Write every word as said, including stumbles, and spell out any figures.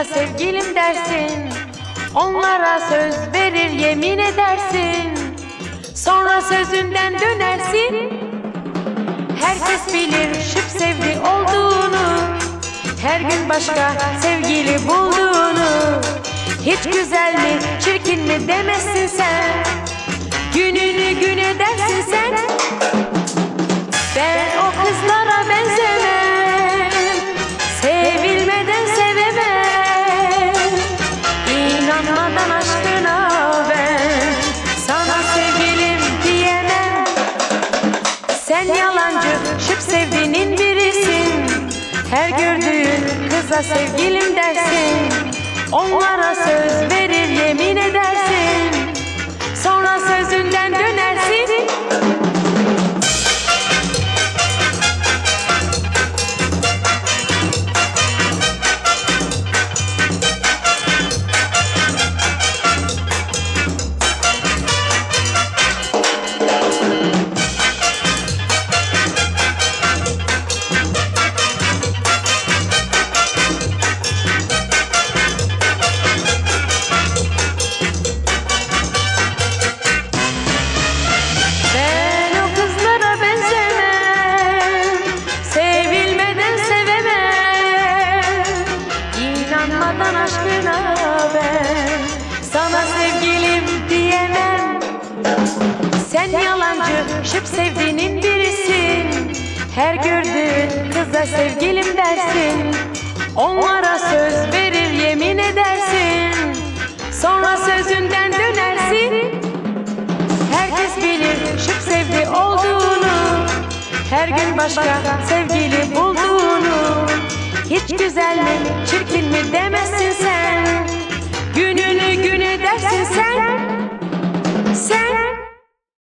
sevgilim dersin. Onlara söz verir yemin edersin. Sonra sözünden dönersin. Herkes bilir şıp sevdi olduğunu. Her gün başka sevgili bulduğunu. Hiç güzel mi çirkin mi demezsin sen. Gününü gün edersin sen. Ben o kızlara benzemem. Sevilmeden sevemem. İnanmadan aşkına ben sana sevgilim diyemem. Sen yalancı şıp sevdiğinin birisin. Her gördüğün kıza sevgilim dersin. Onlara söz verir yemin edersin. Sonra sözünden dönersin. Aşkına ben sana sevgilim diyemem. Sen yalancı şıp sevdiğinin birisin. Her gördüğün kıza sevgilim dersin. Onlara söz verir yemin edersin. Sonra sözünden dönersin. Herkes bilir şıp sevdi olduğunu. Her gün başka sevgili bulduğunu. Hiç güzel mi